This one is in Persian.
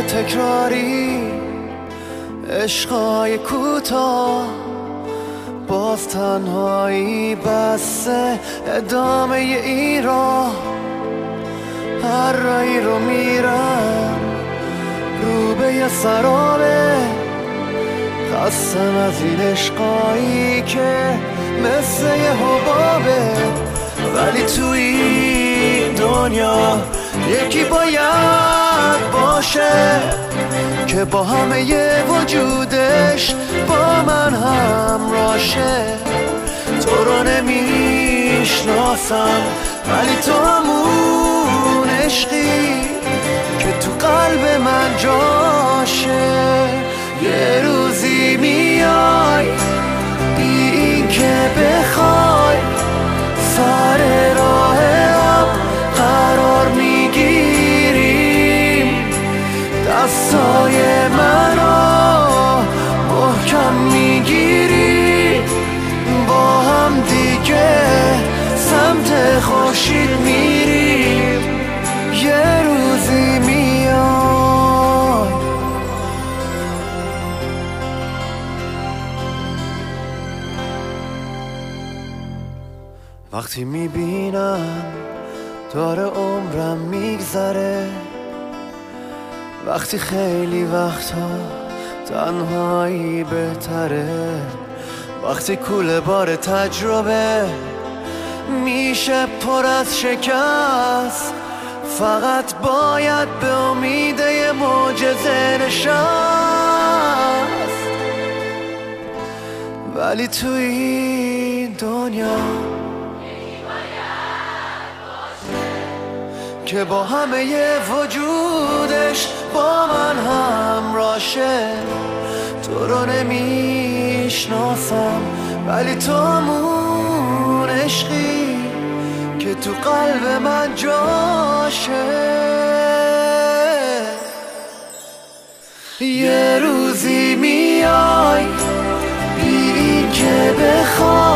تکراری، عشقای کوتاه، باز تنهایی بسته ادامه ای راه. هر رایی رو میرم رو به یه سرابه، خستم از این عشقایی که مثل یه حبابه. ولی تو این دنیا یکی باید باشه که با همه ی وجودش با من همراشه. تو رو نمیشناسم ولی تو همون عشقی که تو قلب من جاشه. یه روزی میای بی این که بخوای، سر راه هم قرار میگیریم، دستای منو محکم میگیری، با هم دیگه سمت خورشید میریم. یه روزی میای. وقتی میبینم داره عمرم میگذره، وقتی خیلی وقتا تنهایی بهتره، وقتی کوله بار تجربه میشه پر از شکست، فقط باید به امید یه معجزه نشست. ولی تو این دنیا که با همه ی وجودش با من همراشه. تو رو نمیشناسم ولی تو همون عشقی که تو قلب من جاشه. یه روزی میای بی این که بخوای،